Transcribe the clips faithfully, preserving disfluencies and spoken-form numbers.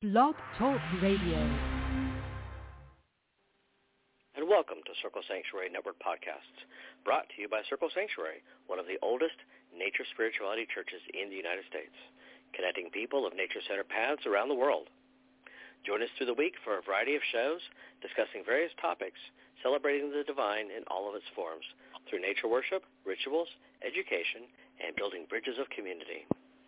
Blog Talk Radio. And welcome to Circle Sanctuary Network Podcasts, brought to you by Circle Sanctuary, one of the oldest nature spirituality churches in the United States, connecting people of nature-centered paths around the world. Join us through the week for a variety of shows discussing various topics, celebrating the divine in all of its forms, through nature worship, rituals, education, and building bridges of community.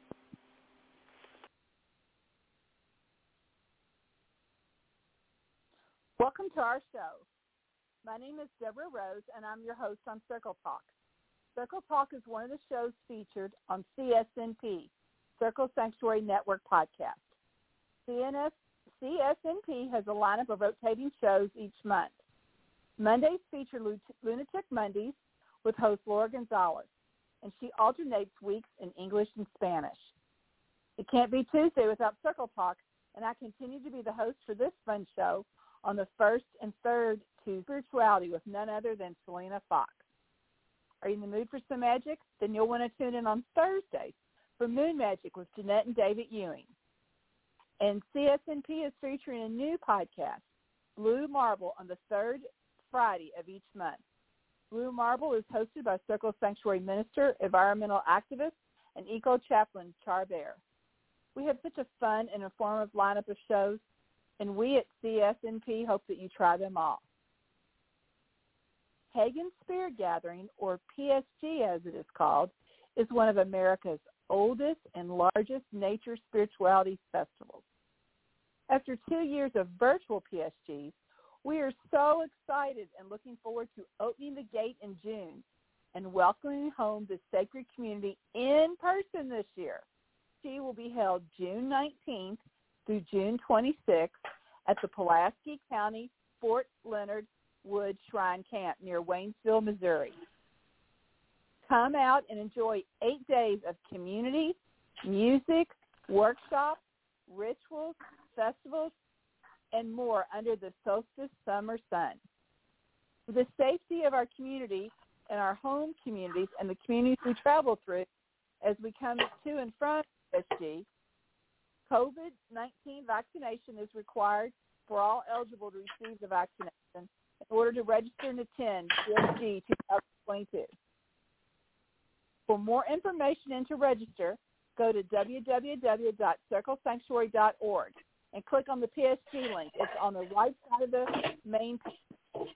Welcome to our show. My name is Deborah Rose, and I'm your host on Circle Talk. Circle Talk is one of the shows featured on C S N P, Circle Sanctuary Network Podcast. C S N P has a lineup of rotating shows each month. Mondays feature Lunatic Mondays with host Laura Gonzalez, and she alternates weeks in English and Spanish. It can't be Tuesday without Circle Talk, and I continue to be the host for this fun show on the first and third to Spirituality with none other than Selena Fox. Are you in the mood for some magic? Then you'll want to tune in on Thursdays for Moon Magic with Jeanette and David Ewing. And C S N P is featuring a new podcast, Blue Marble, on the third Friday of each month. Blue Marble is hosted by Circle Sanctuary Minister, environmental activist, and eco-chaplain Char Bear. We have such a fun and informative lineup of shows, and we at C S N P hope that you try them all. Pagan Spirit Gathering, or P S G as it is called, is one of America's oldest and largest nature spirituality festivals. After two years of virtual P S Gs, we are so excited and looking forward to opening the gate in June and welcoming home the sacred community in person this year. P S G will be held June nineteenth through June twenty-sixth at the Pulaski County Fort Leonard Wood Shrine Camp near Waynesville, Missouri. Come out and enjoy eight days of community, music, workshops, rituals, festivals, and more under the solstice summer sun. For the safety of our community and our home communities and the communities we travel through as we come to and from P S G, COVID nineteen vaccination is required for all eligible to receive the vaccination in order to register and attend P S G twenty twenty-two. For more information and to register, go to w w w dot circle sanctuary dot org and click on the P S G link. It's on the right side of the main page.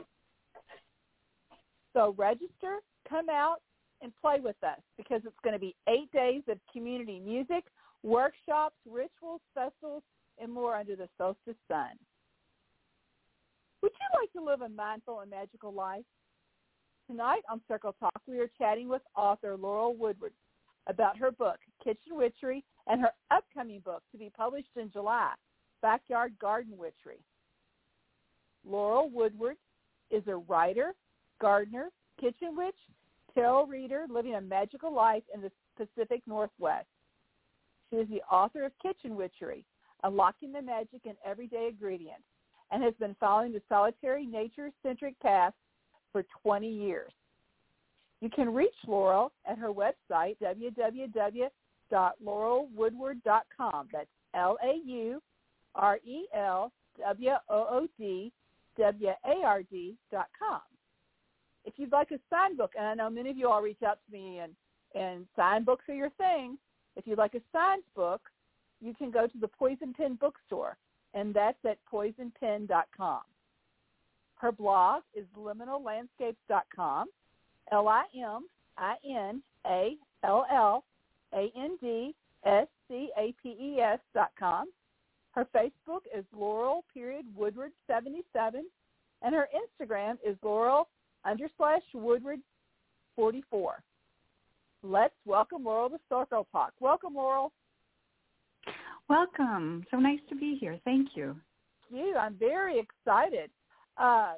So register, come out, and play with us because it's going to be eight days of community music, workshops, rituals, festivals, and more under the solstice sun. Would you like to live a mindful and magical life? Tonight on Circle Talk, we are chatting with author Laurel Woodward about her book, Kitchen Witchery, and her upcoming book to be published in July, Backyard Garden Witchery. Laurel Woodward is a writer, gardener, kitchen witch, tarot reader living a magical life in the Pacific Northwest. She is the author of Kitchen Witchery, Unlocking the Magic in Everyday Ingredients, and has been following the solitary nature-centric path for twenty years. You can reach Laurel at her website, w w w dot laurel woodward dot com. That's L A U R E L W O O D W A R D dot com. If you'd like a signed book, and I know many of you all reach out to me and, and signed books are your thing. If you'd like a signed book, you can go to the Poison Pen bookstore, and that's at poison pen dot com. Her blog is liminal landscapes dot com, L I M I N A L L A N D S C A P E S dot com. Her Facebook is Laurel period Woodward seventy-seven, and her Instagram is Laurel under slash Woodward forty-four. Let's welcome Laurel to Circle Talk. Welcome, Laurel. Welcome. So nice to be here. Thank you. Thank you. I'm very excited. Um,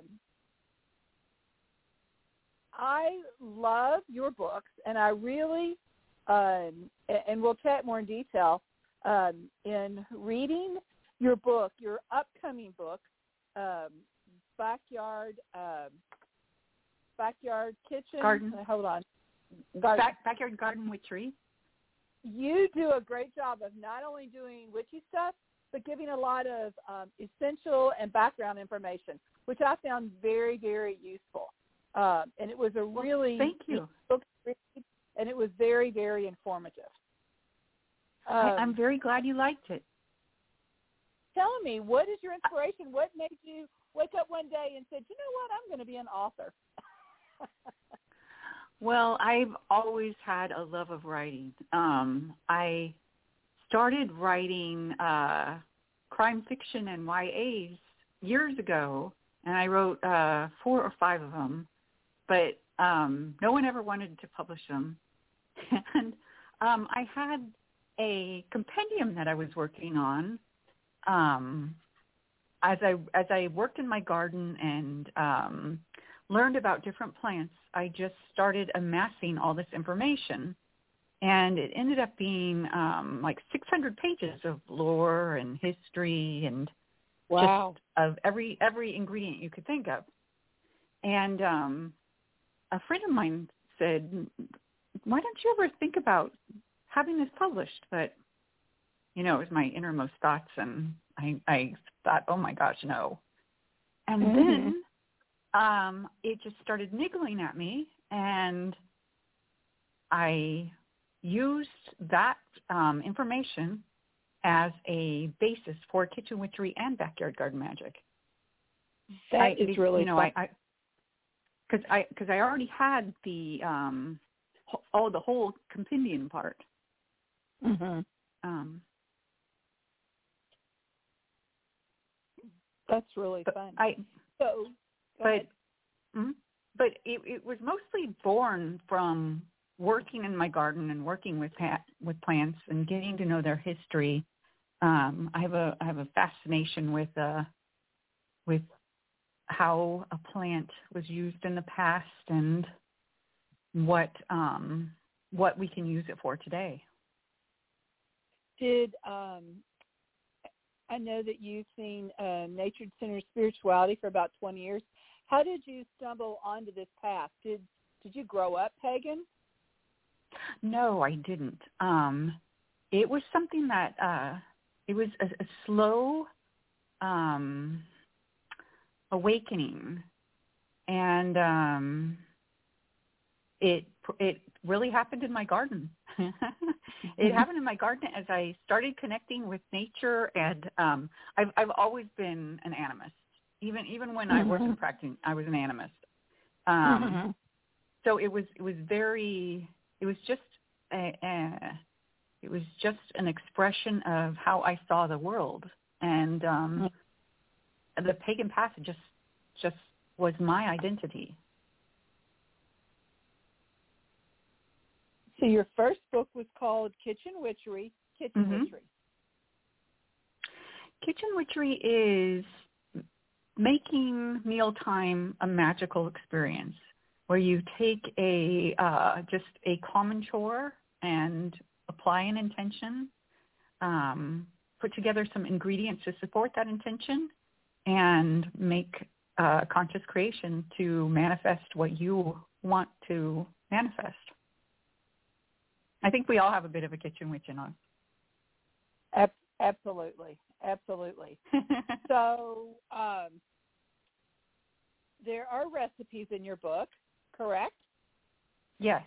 I love your books, and I really, um, and we'll chat more in detail, um, in reading your book, your upcoming book, um, Backyard um, Backyard Kitchen. Garden. Uh, hold on. Garden. Back, backyard Garden Witchery. You do a great job of not only doing witchy stuff, but giving a lot of um, essential and background information, which I found very, very useful. Um, and it was a Well, really thank you. book to read, and it was very, very informative. Um, I, I'm very glad you liked it. Tell me, what is your inspiration? What made you wake up one day and said, you know what, I'm going to be an author? Well, I've always had a love of writing. Um, I started writing uh, crime fiction and Y As years ago, and I wrote uh, four or five of them, but um, no one ever wanted to publish them. And um, I had a compendium that I was working on um, as I as I worked in my garden and um, learned about different plants. I just started amassing all this information, and it ended up being um, like six hundred pages of lore and history and Wow. just of every every ingredient you could think of. And um, a friend of mine said, why don't you ever think about having this published? But, you know, it was my innermost thoughts, and I, I thought, oh, my gosh, no. And Mm-hmm. then um, it just started niggling at me, and I used that um, information as a basis for kitchen witchery and backyard garden magic. That I, is really you know, fun. I, because I, I, cause I already had the um, oh the whole compendium part. Mm-hmm. Um, That's really but fun. I, So, go but, ahead. mm, but it, it was mostly born from working in my garden and working with pat, with plants and getting to know their history. Um, I have a I have a fascination with uh, with how a plant was used in the past and what um, what we can use it for today. Did um, I know that you've seen uh, Nature Center Spirituality for about twenty years. How did you stumble onto this path? Did did you grow up pagan? No, I didn't. Um, it was something that uh, it was a, a slow um, awakening, and um, it it really happened in my garden. It happened in my garden as I started connecting with nature, and um, I've I've always been an animist. Even even when Mm-hmm. I wasn't practicing, I was an animist. Um, Mm-hmm. So it was it was very it was just a, a, it was just an expression of how I saw the world, and um, the pagan path just just was my identity. So your first book was called Kitchen Witchery. Kitchen Mm-hmm. Witchery. Kitchen witchery is making mealtime a magical experience, where you take a uh, just a common chore and apply an intention, um, put together some ingredients to support that intention, and make a conscious creation to manifest what you want to manifest. I think we all have a bit of a kitchen witch in us. Ab- absolutely, absolutely. So um, there are recipes in your book, correct? Yes.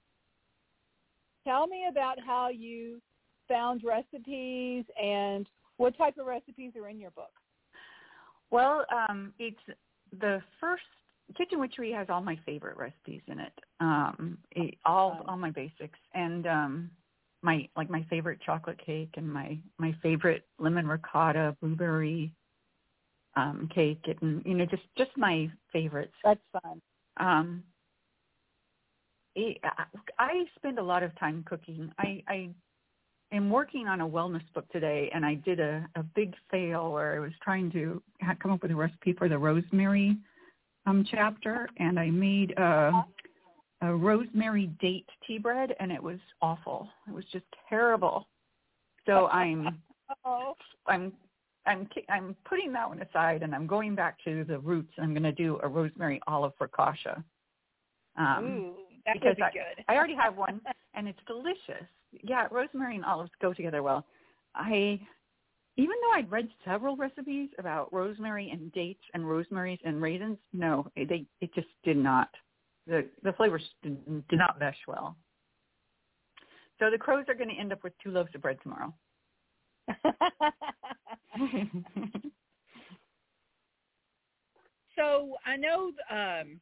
Tell me about how you found recipes and what type of recipes are in your book. Well, um, it's the first, Kitchen Witchery has all my favorite recipes in it, um, it, all all my basics, and um, my like my favorite chocolate cake and my, my favorite lemon ricotta blueberry um, cake, and you know just, just my favorites. That's fun. Um, it, I, I spend a lot of time cooking. I, I am working on a wellness book today, and I did a, a big fail where I was trying to ha- come up with a recipe for the rosemary um, chapter, and I made a, a rosemary date tea bread, and it was awful. It was just terrible. So I'm Oh, I'm I'm I'm putting that one aside, and I'm going back to the roots. And I'm going to do a rosemary olive focaccia. Um, ooh, that because would be I, good. I already have one, and it's delicious. Yeah, rosemary and olives go together well. I even though I'd read several recipes about rosemary and dates and rosemaries and raisins, no, they it just did not. The the flavors did, did not mesh well. So the crows are going to end up with two loaves of bread tomorrow. So I know um,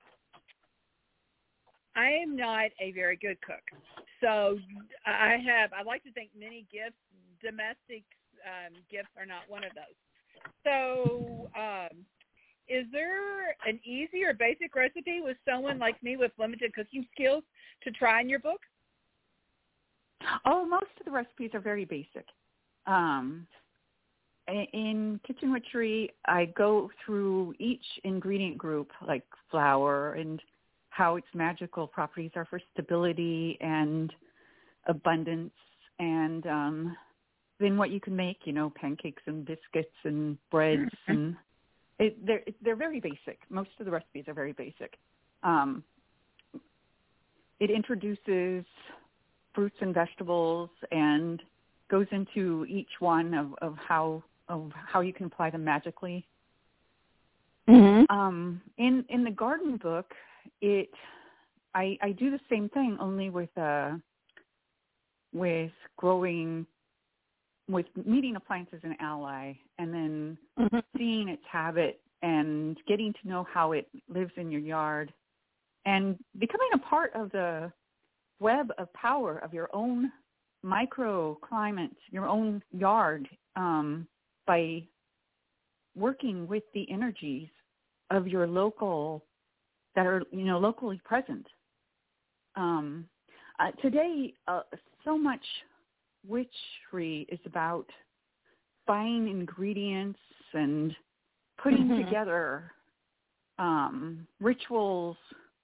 I am not a very good cook. So I have, I like to think many gifts, domestic um, gifts are not one of those. So um, is there an easy or basic recipe with someone like me with limited cooking skills to try in your book? Oh, most of the recipes are very basic. Um, in Kitchen Witchery, I go through each ingredient group, like flour and how its magical properties are for stability and abundance, and um, then what you can make, you know, pancakes and biscuits and breads, and it, they're they're very basic. Most of the recipes are very basic. Um, it introduces fruits and vegetables and goes into each one of, of how of how you can apply them magically. Mm-hmm. Um, in in the garden book, it I, I do the same thing, only with uh, with growing, with meeting a plant as an ally, and then Mm-hmm. seeing its habit and getting to know how it lives in your yard, and becoming a part of the web of power of your own microclimate, your own yard, um, by working with the energies of your local, that are, you know, locally present. Um, uh, today, uh, so much witchery is about buying ingredients and putting Mm-hmm. together um, rituals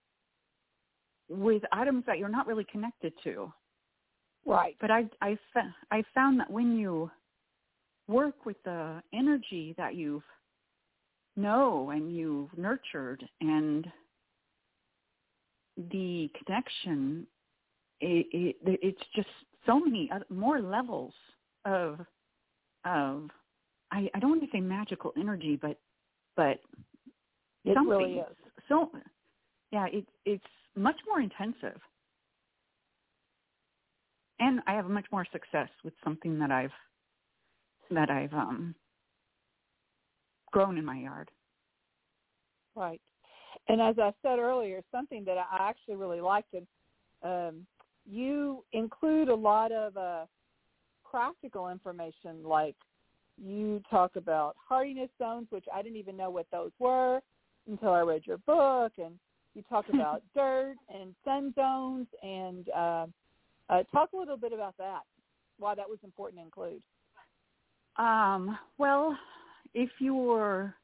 with items that you're not really connected to. Right. But I I I found that when you work with the energy that you know and you've nurtured, and the connection, it, it, it's just so many other, more levels of of I, I don't want to say magical energy, but but It something. really is. So yeah, it, it's much more intensive. And I have much more success with something that I've that I've um, grown in my yard. Right. And as I said earlier, something that I actually really liked, and um, you include a lot of uh, practical information, like you talk about hardiness zones, which I didn't even know what those were until I read your book, and you talk about dirt and sun zones, and uh, uh, talk a little bit about that, why that was important to include. Um, well, if you're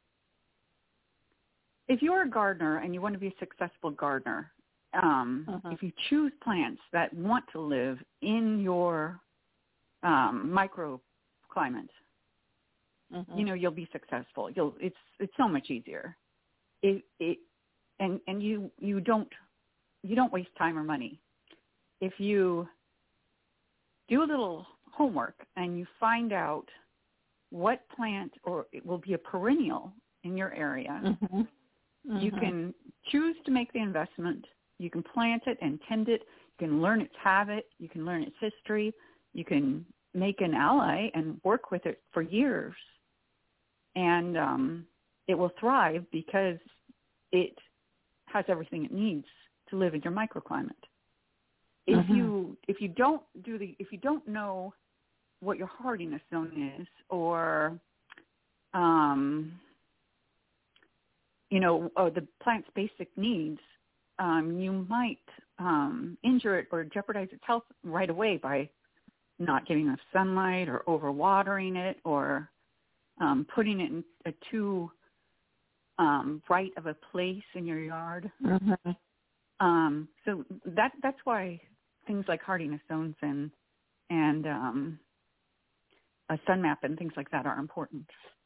if you're a gardener and you want to be a successful gardener, um, Uh-huh. if you choose plants that want to live in your um, microclimate, Uh-huh. you know, you'll be successful. You'll it's it's so much easier. It it and and you you don't you don't waste time or money if you do a little homework and you find out what plant or it will be a perennial in your area. Uh-huh. You can choose to make the investment. You can plant it and tend it. You can learn its habit. You can learn its history. You can make an ally and work with it for years. And um, it will thrive because it has everything it needs to live in your microclimate. If Uh-huh. you if you don't do the if you don't know what your hardiness zone is, or um, you know, or the plant's basic needs, um, you might um, injure it or jeopardize its health right away by not getting enough sunlight or overwatering it, or um, putting it in a too um, bright of a place in your yard. Uh-huh. Um, so that that's why things like hardiness zones and and um, a sun map and things like that are important.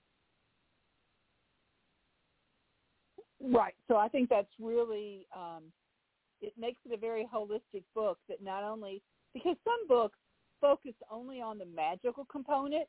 Right. So I think that's really, um, it makes it a very holistic book that not only, because some books focus only on the magical component,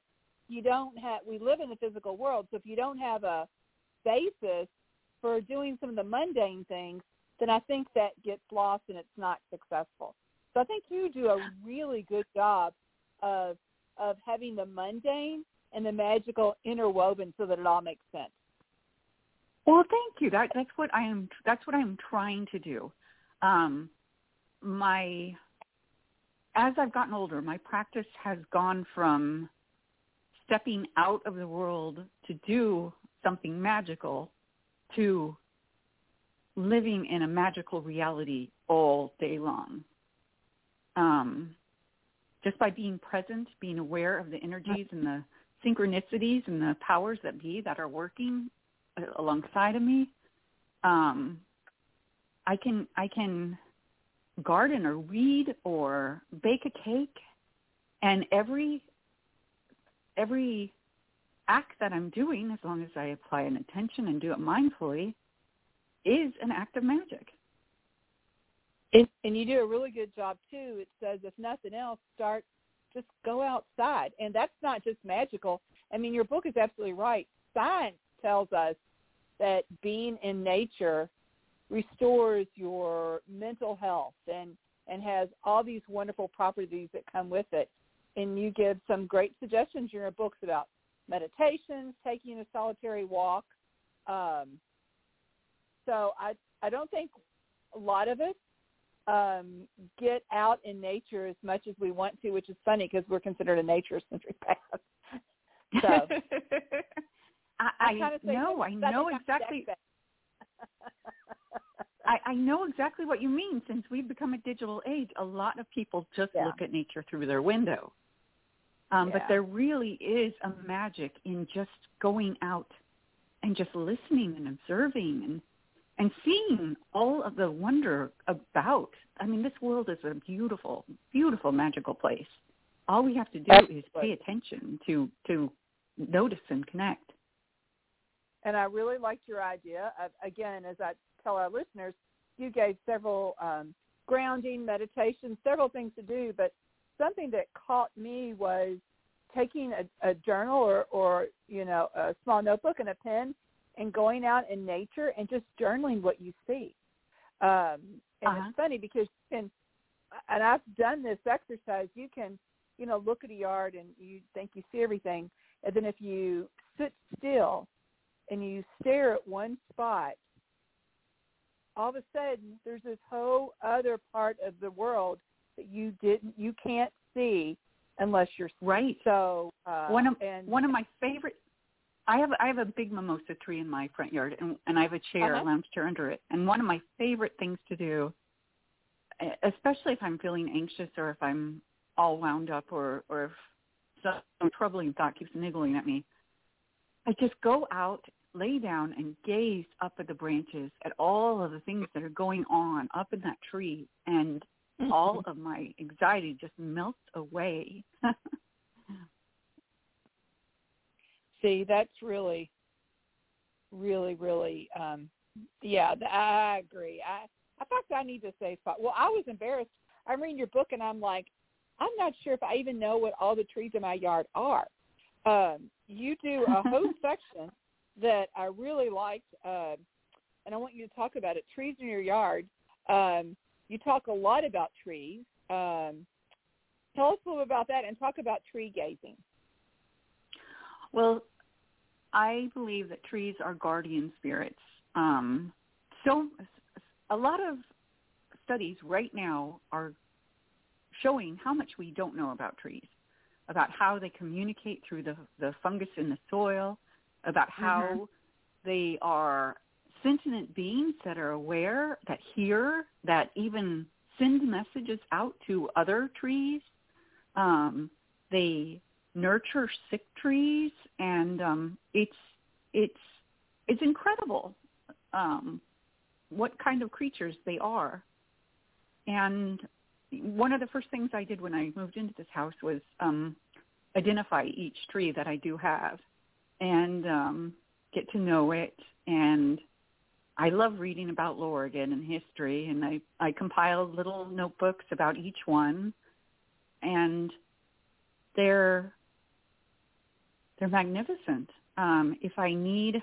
you don't have, we live in the physical world, so if you don't have a basis for doing some of the mundane things, then I think that gets lost and it's not successful. So I think you do a really good job of of having the mundane and the magical interwoven so that it all makes sense. Well, thank you. That that's what I am. That's what I'm trying to do. Um, my as I've gotten older, my practice has gone from stepping out of the world to do something magical to living in a magical reality all day long. Um, just by being present, being aware of the energies and the synchronicities and the powers that be that are working alongside of me, um, I can I can garden or read or bake a cake, and every every act that I'm doing, as long as I apply an attention and do it mindfully, is an act of magic. And, and you do a really good job, too. It says, if nothing else, start, just go outside. And that's not just magical. I mean, your book is absolutely right. Science tells us that being in nature restores your mental health and, and has all these wonderful properties that come with it. And you give some great suggestions in your books about meditations, taking a solitary walk. Um, so I, I don't think a lot of us um, get out in nature as much as we want to, which is funny because we're considered a nature-centric path. So I, I know, I know exactly. I, I know exactly what you mean. Since we've become a digital age, a lot of people just yeah. look at nature through their window. Um, yeah. But there really is a magic in just going out and just listening and observing and and seeing all of the wonder about. I mean, this world is a beautiful, beautiful, magical place. All we have to do Absolutely. is pay attention to, to notice and connect. And I really liked your idea of, again, as I tell our listeners, you gave several um, grounding, meditation, several things to do, but something that caught me was taking a, a journal or, or, you know, a small notebook and a pen and going out in nature and just journaling what you see. Um, and uh-huh. it's funny because you can, and I've done this exercise, you can, you know, look at a yard and you think you see everything. And then if you sit still and you stare at one spot, all of a sudden there's this whole other part of the world that you didn't, you can't see unless you're right. So uh, one of and, one of my favorite. I have I have a big mimosa tree in my front yard, and, and I have a chair, uh-huh. a lounge chair under it. And one of my favorite things to do, especially if I'm feeling anxious or if I'm all wound up or, or if some troubling thought keeps niggling at me, I just go out, lay down, and gaze up at the branches at all of the things that are going on up in that tree, and mm-hmm. all of my anxiety just melts away. See, that's really, really, really, um, yeah, I agree. I, in fact, I need to say, well, I was embarrassed. I'm reading your book, and I'm like, I'm not sure if I even know what all the trees in my yard are. Um, you do a whole section that I really liked, uh, and I want you to talk about it, trees in your yard. Um, you talk a lot about trees. Um, tell us a little about that and talk about tree gazing. Well, I believe that trees are guardian spirits. Um, so a lot of studies right now are showing how much we don't know about trees, about how they communicate through the, the fungus in the soil, about how mm-hmm. they are sentient beings that are aware, that hear, that even send messages out to other trees. Um, they nurture sick trees, and um, it's it's it's incredible um, what kind of creatures they are. And one of the first things I did when I moved into this house was um, identify each tree that I do have and um, get to know it. And I love reading about Lorigan and history, and I, I compiled little notebooks about each one. And they're they're magnificent. Um, if I need,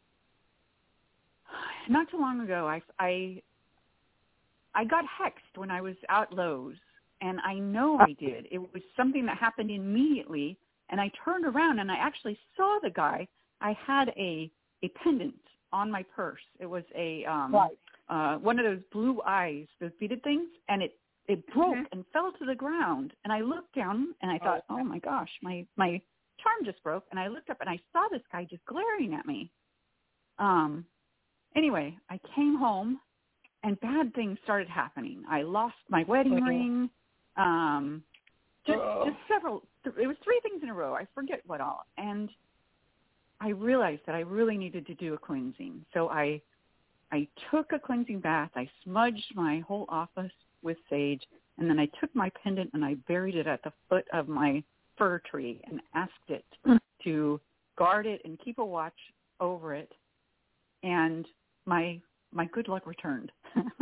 not too long ago, I, I, I got hexed when I was out Lowe's, and I know I did. It was something that happened immediately, and I turned around and I actually saw the guy. I had a, a pendant on my purse. It was a um, right. uh, one of those blue eyes, those beaded things, and it, it broke mm-hmm. and fell to the ground. And I looked down and I thought, oh, oh my gosh, my, my charm just broke. And I looked up and I saw this guy just glaring at me. Um, anyway, I came home and bad things started happening. I lost my wedding mm-hmm. ring. Um, just, oh. just several, it was three things in a row. I forget what all. And I realized that I really needed to do a cleansing. So I, I took a cleansing bath. I smudged my whole office with sage, and then I took my pendant and I buried it at the foot of my fir tree and asked it mm. to guard it and keep a watch over it. And my my good luck returned.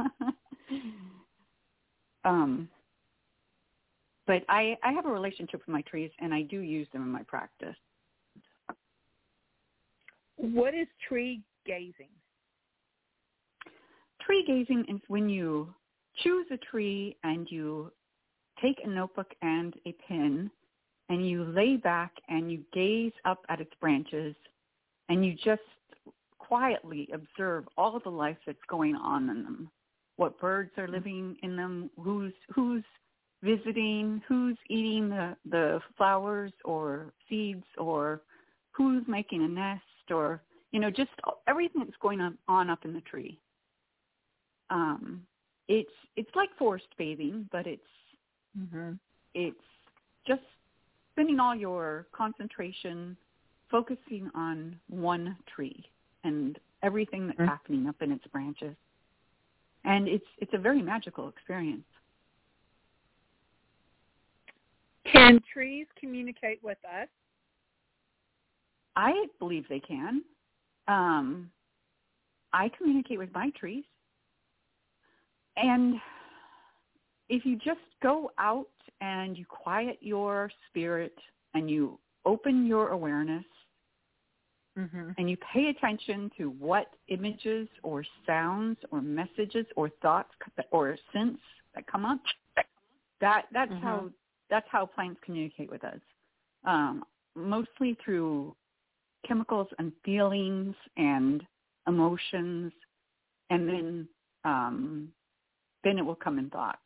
um, but I, I have a relationship with my trees, and I do use them in my practice. What is tree gazing? Tree gazing is when you choose a tree and you take a notebook and a pen and you lay back and you gaze up at its branches and you just quietly observe all the life that's going on in them, what birds are living in them, who's who's visiting, who's eating the, the flowers or seeds, or who's making a nest, or, you know, just everything that's going on, on up in the tree. Um, it's it's like forest bathing, but it's mm-hmm. it's just spending all your concentration focusing on one tree and everything that's mm-hmm. happening up in its branches. And it's it's a very magical experience. Can trees communicate with us? I believe they can. Um, I communicate with my trees. And if you just go out and you quiet your spirit and you open your awareness mm-hmm. and you pay attention to what images or sounds or messages or thoughts or scents that come up, that that's mm-hmm. how that's how plants communicate with us, um, mostly through chemicals and feelings and emotions, and then um, then it will come in thoughts.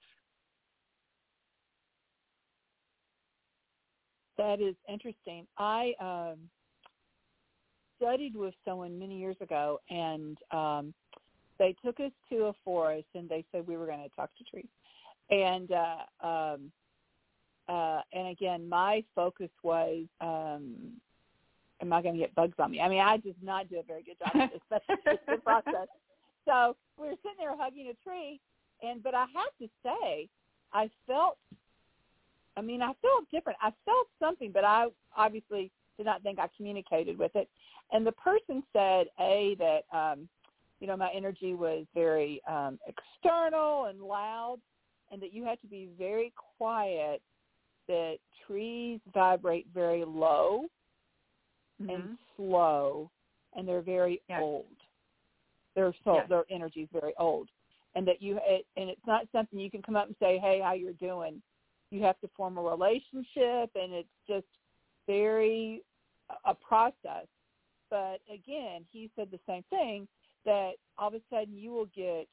That is interesting. I um, studied with someone many years ago, and um, they took us to a forest, and they said we were going to talk to trees. And uh, um, uh, and again, my focus was, um, am I going to get bugs on me? I mean, I did not do a very good job of this, but it's just the process. So we were sitting there hugging a tree, and but I have to say, I felt, I mean, I felt different. I felt something, but I obviously did not think I communicated with it. And the person said, A, that, um, you know, my energy was very um, external and loud, and that you had to be very quiet, that trees vibrate very low mm-hmm. and slow, and they're very yes. old. Their soul, yes. their energy is very old. And that you, it, and it's not something you can come up and say, hey, how you're doing. You have to form a relationship, and it's just very a process. But again, he said the same thing, that all of a sudden you will get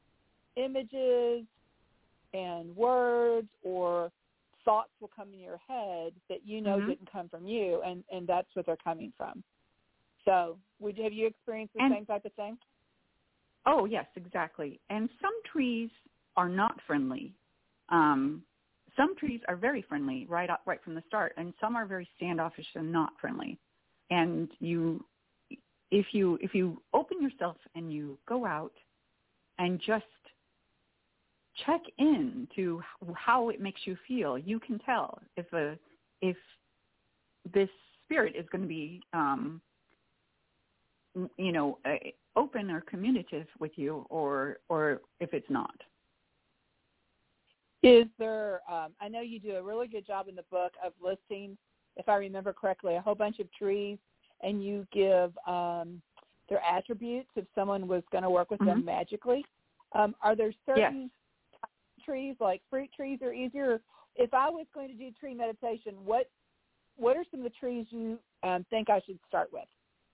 images and words or thoughts will come in your head that you know mm-hmm. didn't come from you, and, and that's what they're coming from. So would have you experienced the and, same type of thing? Oh, yes, exactly. And some trees are not friendly. Um, some trees are very friendly right up, right from the start, and some are very standoffish and not friendly. And you, if you if you open yourself and you go out and just check in to how it makes you feel, you can tell if a if this spirit is going to be, um, you know, open or communicative with you, or or if it's not. Is there, um, I know you do a really good job in the book of listing if I remember correctly, a whole bunch of trees, and you give um, their attributes if someone was going to work with mm-hmm. them magically. Um, are there certain yes. trees, like fruit trees, are easier? If I was going to do tree meditation, what what are some of the trees you um, think I should start with?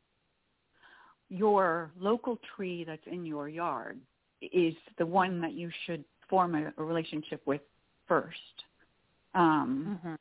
Your local tree that's in your yard is the one that you should form a, a relationship with first. Um, mm-hmm.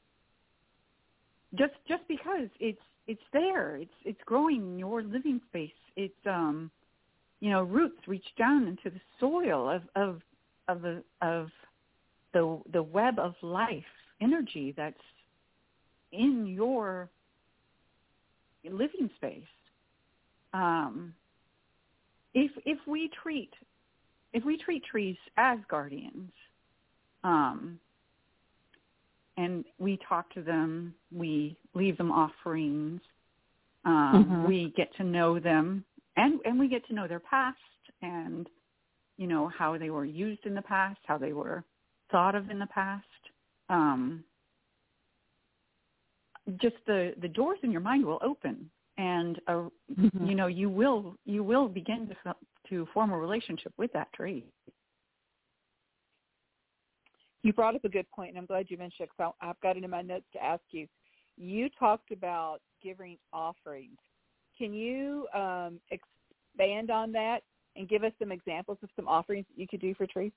Just just because it's it's there, it's it's growing in your living space. It's um, you know, roots reach down into the soil of of of the of the the web of life energy that's in your living space. Um, if if we treat if we treat trees as guardians, um, and we talk to them, we leave them offerings, um, mm-hmm. we get to know them, and and we get to know their past, and you know how they were used in the past, how they were thought of in the past. Um, just the, the doors in your mind will open, and uh, mm-hmm. you know you will you will begin to to form a relationship with that tree. You brought up a good point, and I'm glad you mentioned it, because I've got it in my notes to ask you. You talked about giving offerings. Can you um, expand on that and give us some examples of some offerings that you could do for trees?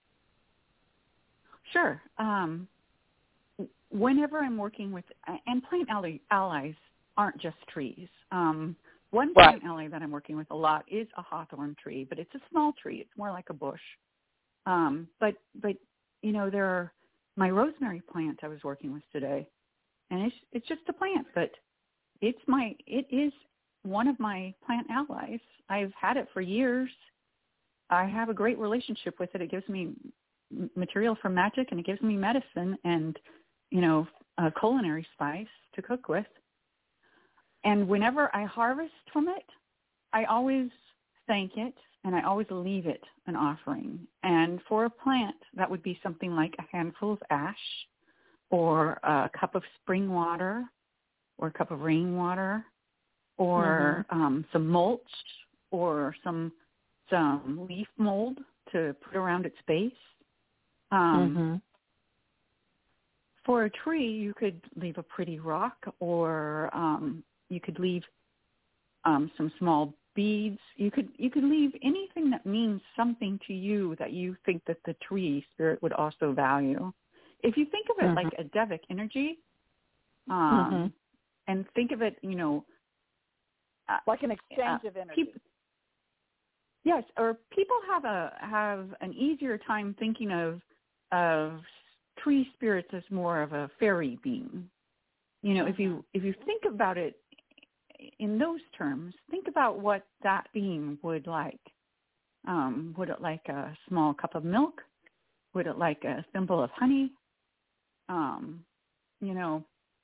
Sure. Um, whenever I'm working with, and plant ally, allies aren't just trees. Um, one right. plant ally that I'm working with a lot is a hawthorn tree, but it's a small tree. It's more like a bush. Um, but, but you know, there are my rosemary plant I was working with today, and it's it's just a plant, but it's my it is one of my plant allies. I've had it for years. I have a great relationship with it. It gives me material for magic, and it gives me medicine and, you know, a culinary spice to cook with. And whenever I harvest from it, I always thank it, and I always leave it an offering. And for a plant, that would be something like a handful of ash, or a cup of spring water, or a cup of rainwater, or mm-hmm. um, some mulch, or some some leaf mold to put around its base. Um, mm-hmm. For a tree, you could leave a pretty rock, or um, you could leave um, some small beads. You could you could leave anything that means something to you that you think that the tree spirit would also value. If you think of it mm-hmm. like a Devic energy, um, mm-hmm. and think of it, you know, like an exchange uh, of energy. People, yes, or people have a have an easier time thinking of of tree spirits as more of a fairy being. You know, mm-hmm. if you if you think about it in those terms, think about what that being would like. Um, would it like a small cup of milk? Would it like a thimble of honey? Um, you know,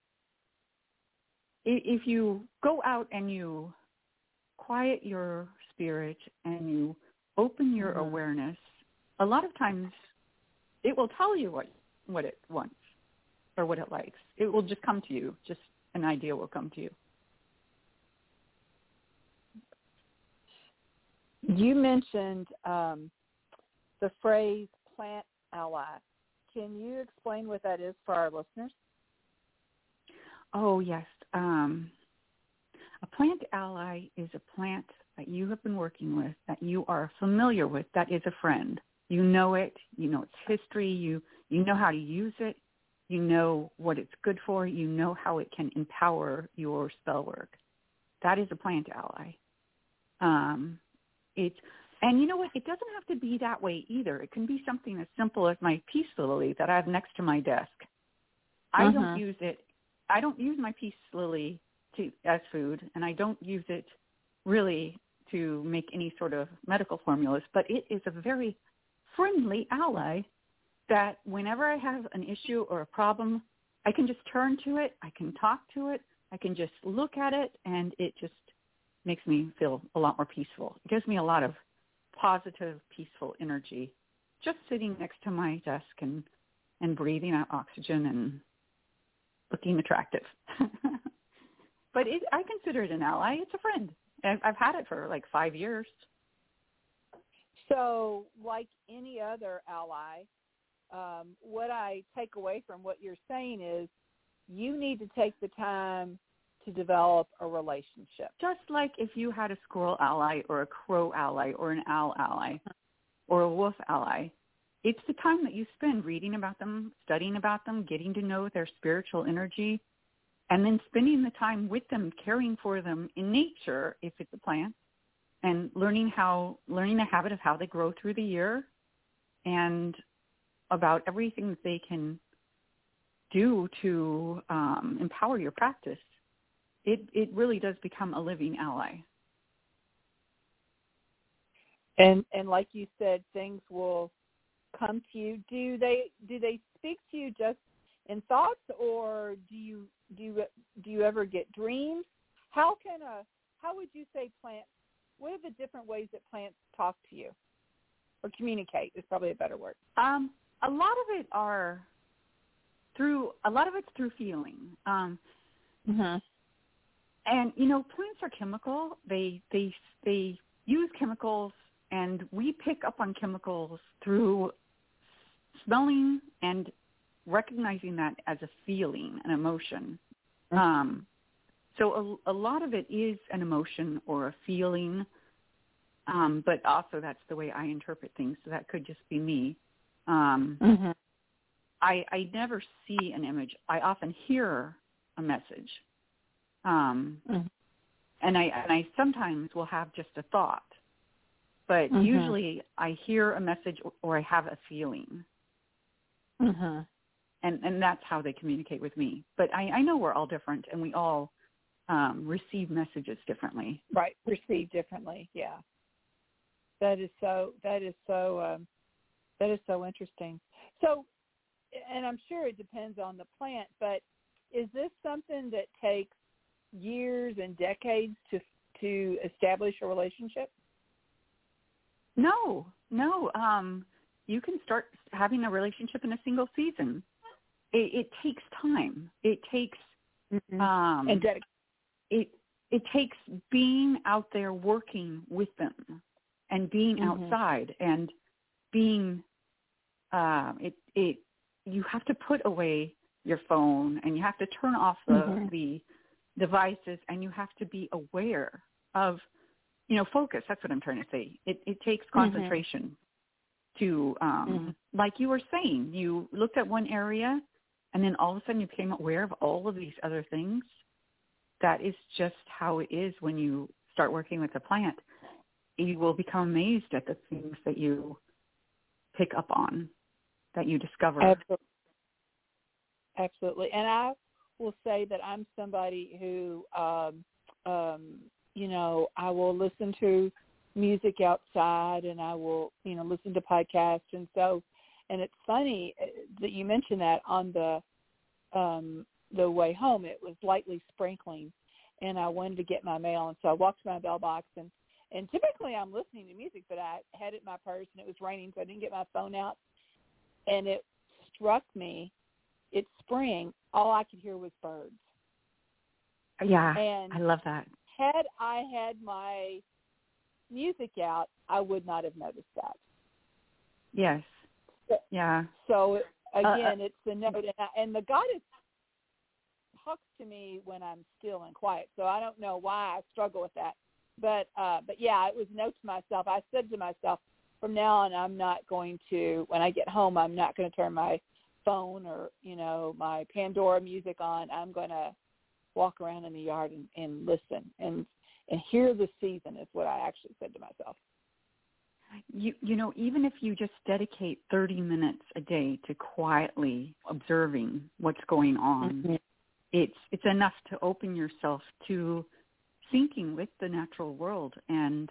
if, if you go out and you quiet your spirit and you open your mm-hmm. awareness, a lot of times it will tell you what, what it wants or what it likes. It will just come to you. Just an idea will come to you. You mentioned um, the phrase plant ally. Can you explain what that is for our listeners? Oh, yes. Um, a plant ally is a plant that you have been working with, that you are familiar with, that is a friend. You know it. You know its history. You, you know how to use it. You know what it's good for. You know how it can empower your spell work. That is a plant ally. Um, it's And you know what? It doesn't have to be that way either. It can be something as simple as my peace lily that I have next to my desk. I uh-huh. don't use it. I don't use my peace lily to, as food, and I don't use it really to make any sort of medical formulas, but it is a very friendly ally that whenever I have an issue or a problem, I can just turn to it. I can talk to it. I can just look at it, and it just makes me feel a lot more peaceful. It gives me a lot of positive, peaceful energy just sitting next to my desk and, and breathing out oxygen and looking attractive. But it, I consider it an ally. It's a friend. I've, I've had it for like five years. So like any other ally, um, what I take away from what you're saying is you need to take the time to develop a relationship. Just like if you had a squirrel ally or a crow ally or an owl ally or a wolf ally, it's the time that you spend reading about them, studying about them, getting to know their spiritual energy, and then spending the time with them, caring for them in nature, if it's a plant, and learning how, learning the habit of how they grow through the year and about everything that they can do to um, empower your practice. It, it really does become a living ally. And and like you said, things will come to you. Do they do they speak to you just in thoughts, or do you do you, do you ever get dreams? How can a how would you say plants? What are the different ways that plants talk to you or communicate? Is probably a better word. Um, a lot of it are through a lot of it's through feeling. Um, mm-hmm. And you know, plants are chemical. They they they use chemicals, and we pick up on chemicals through smelling and recognizing that as a feeling, an emotion. Mm-hmm. Um, so a, a lot of it is an emotion or a feeling, um, but also that's the way I interpret things. So that could just be me. Um, mm-hmm. I, I never see an image. I often hear a message. Um, mm-hmm. and I and I sometimes will have just a thought, but mm-hmm. usually I hear a message or, or I have a feeling. Mm-hmm. And and that's how they communicate with me. But I, I know we're all different, and we all um, receive messages differently. Right, receive differently. Yeah, that is so. That is so. Um, that is so interesting. So, and I'm sure it depends on the plant, but is this something that takes years and decades to to establish a relationship? No, no. Um, you can start having a relationship in a single season. It, it takes time. It takes mm-hmm. um, and dedication. It it takes being out there working with them and being mm-hmm. outside and being. Uh, it it you have to put away your phone and you have to turn off the mm-hmm. the devices, and you have to be aware of, you know, focus. That's what I'm trying to say. It it takes concentration mm-hmm. to, um, mm-hmm. like you were saying, you looked at one area, and then all of a sudden you became aware of all of these other things. That is just how it is when you start working with a plant. You will become amazed at the things that you pick up on, that you discover. Absolutely. Absolutely. And I will say that I'm somebody who, um, um, you know, I will listen to music outside, and I will, you know, listen to podcasts. And so, and it's funny that you mentioned that on the um, the way home, it was lightly sprinkling, and I wanted to get my mail. And so I walked to my mailbox, and, and typically I'm listening to music, but I had it in my purse, and it was raining, so I didn't get my phone out. And it struck me, it's spring, all I could hear was birds. Yeah, and I love that. Had I had my music out, I would not have noticed that. Yes. So, yeah. So, again, uh, it's the note. And, I, and the goddess talks to me when I'm still and quiet, so I don't know why I struggle with that. But, uh, but yeah, it was a note to myself. I said to myself, from now on, I'm not going to, when I get home, I'm not going to turn my phone or, you know, my Pandora music on. I'm going to walk around in the yard and, and listen and and hear the season is what I actually said to myself. You you know, even if you just dedicate thirty minutes a day to quietly observing what's going on, mm-hmm. it's it's enough to open yourself to syncing with the natural world and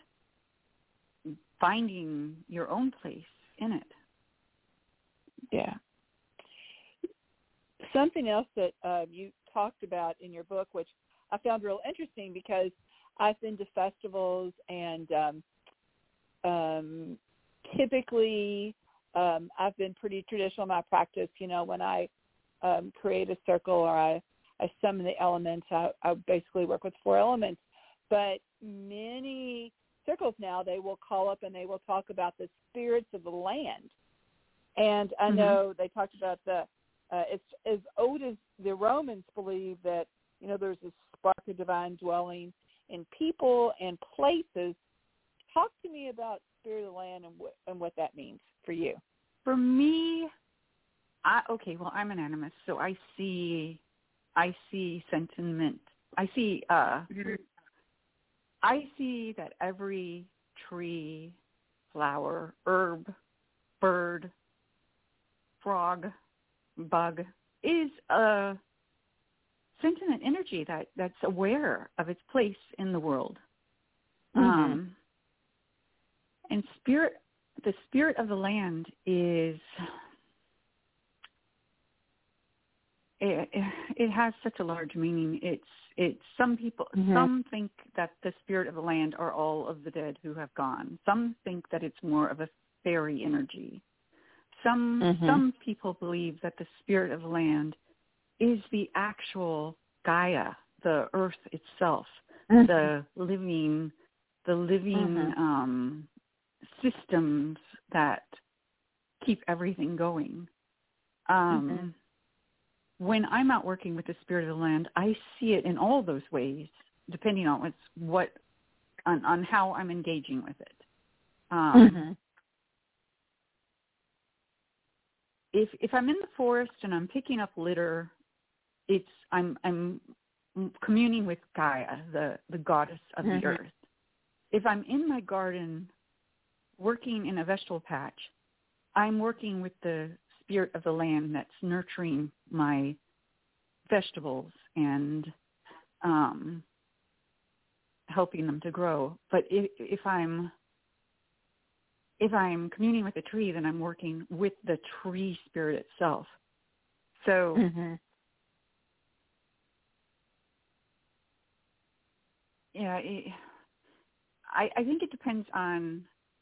finding your own place in it. Yeah. Something else that uh, you talked about in your book, which I found real interesting because I've been to festivals, and um, um, typically um, I've been pretty traditional in my practice. You know, when I um, create a circle or I, I summon the elements. I, I basically work with four elements. But many circles now, they will call up and they will talk about the spirits of the land. And I mm-hmm. know they talked about the, uh, it's as old as the Romans believe that, you know, there's a spark of divine dwelling in people and places. Talk to me about spirit of the land and, wh- and what that means for you. For me, I, okay, well, I'm an animist, so I see, I see sentiment. I see, uh, mm-hmm. I see that every tree, flower, herb, bird, frog, bug is a sentient energy that, that's aware of its place in the world. Mm-hmm. Um, and spirit, the spirit of the land is, it, it has such a large meaning. It's, it's some people, mm-hmm. some think that the spirit of the land are all of the dead who have gone. Some think that it's more of a fairy energy. Some, mm-hmm. some people believe that the spirit of the land is the actual Gaia, the earth itself, mm-hmm. the living, the living mm-hmm. um, systems that keep everything going. Um, mm-hmm. When I'm out working with the spirit of the land, I see it in all those ways, depending on what's, what, on, on how I'm engaging with it. Um, mm-hmm. If if I'm in the forest and I'm picking up litter, it's I'm I'm communing with Gaia, the, the goddess of mm-hmm. the earth. If I'm in my garden working in a vegetable patch, I'm working with the spirit of the land that's nurturing my vegetables and um, helping them to grow. But if, if I'm if I'm communing with a tree, then I'm working with the tree spirit itself. So mm-hmm. yeah, it, I, I think it depends on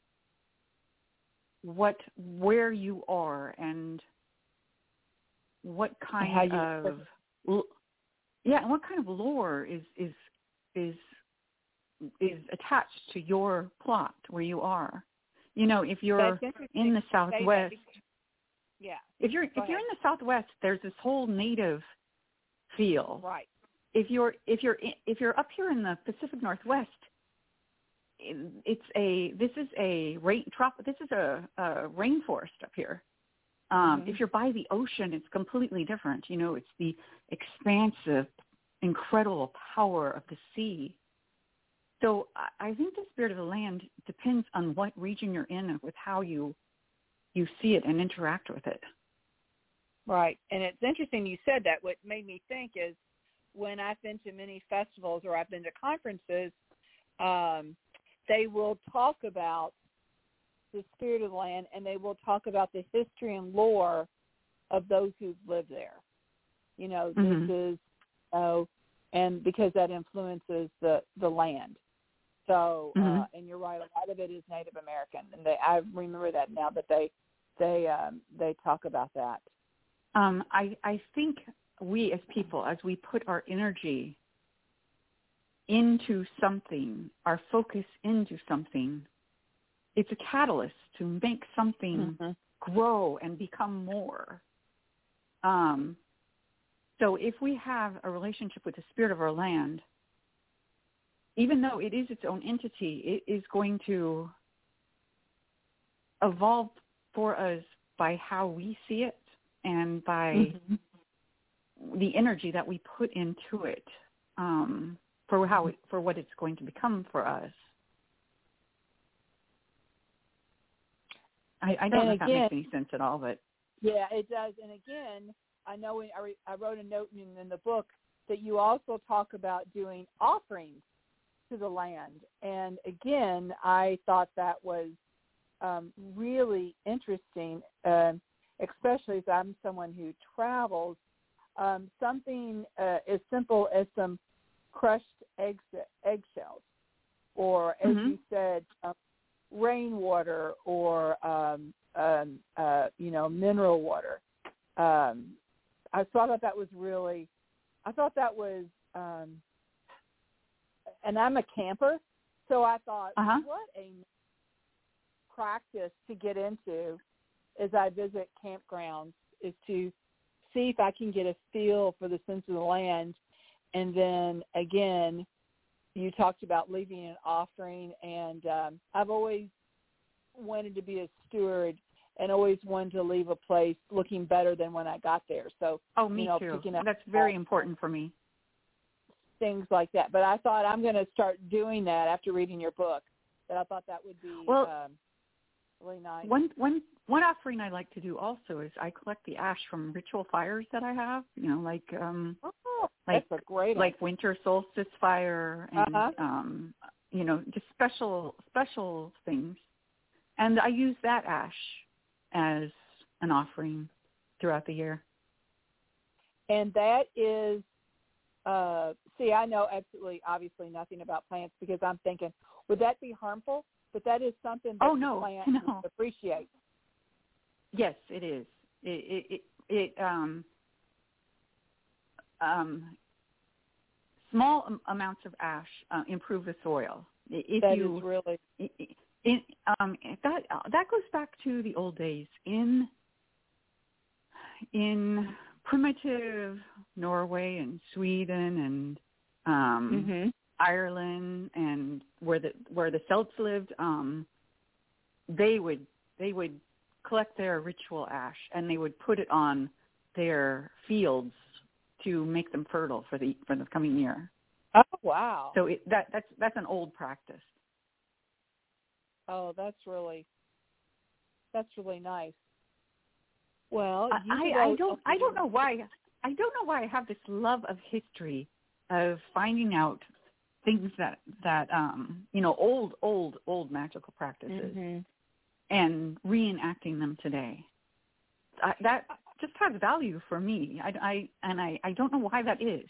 what, where you are and what kind you, of, l- yeah, and what kind of lore is, is, is, is attached to your plot where you are. You know, if you're in the Southwest, yeah, if you're, Go if ahead. you're in the Southwest, there's this whole native feel. Right. If you're, if you're, if you're up here in the Pacific Northwest, it's a, this is a rain, trop, this is a, a rainforest up here. Um, mm-hmm. If you're by the ocean, it's completely different. You know, it's the expansive, incredible power of the sea. So I think the spirit of the land depends on what region you're in and with how you, you see it and interact with it. Right. And it's interesting you said that. What made me think is when I've been to many festivals or I've been to conferences, um, they will talk about the spirit of the land and they will talk about the history and lore of those who've lived there. You know, mm-hmm. this is, oh, and because that influences the, the land. So, mm-hmm. uh, and you're right, a lot of it is Native American. And they, I remember that now that they, they, um, they talk about that. Um, I, I think we as people, as we put our energy into something, our focus into something, it's a catalyst to make something mm-hmm. grow and become more. Um, so if we have a relationship with the spirit of our land, even though it is its own entity, it is going to evolve for us by how we see it and by mm-hmm. the energy that we put into it. Um, for how it, for what it's going to become for us. I, I don't and know if again, that makes any sense at all, but yeah, it does. And again, I know when I, re, I wrote a note in, in the book that you also talk about doing offerings to the land. And again, I thought that was um, really interesting, uh, especially as I'm someone who travels. Um, something uh, as simple as some crushed egg, eggshells, or as mm-hmm. you said, um, rainwater, or um, um, uh, you know, mineral water. Um, I thought that was really, I thought that was, um, and I'm a camper, so I thought, uh-huh. what a practice to get into as I visit campgrounds is to see if I can get a feel for the sense of the land. And then, again, you talked about leaving an offering, and um, I've always wanted to be a steward and always wanted to leave a place looking better than when I got there. So, oh, me you know, too. picking up That's very important for me. Things like that. But I thought I'm going to start doing that after reading your book. That I thought that would be well, um, really nice. One, one, one offering I like to do also is I collect the ash from ritual fires that I have, you know, like um, oh, like that's a great like winter solstice fire and uh-huh. um, you know, just special special things. And I use that ash as an offering throughout the year. And that is, uh, see, I know absolutely, obviously nothing about plants because I'm thinking, would that be harmful? But that is something that oh, the no, plant no. appreciates. Yes, it is. It it it, it um um small um, amounts of ash uh, improve the soil. If that you is really. it, it, um that uh, that goes back to the old days in in primitive Norway and Sweden and um, mm-hmm. Ireland and where the where the Celts lived. Um, they would they would collect their ritual ash and they would put it on their fields to make them fertile for the for the coming year. Oh wow! So it, that that's that's an old practice. Oh, that's really that's really nice. Well, you I, I don't I don't know why I don't know why I have this love of history of finding out things that that um you know old old old magical practices mm-hmm. and reenacting them today. I, that just has value for me. I, I and I, I don't know why that is.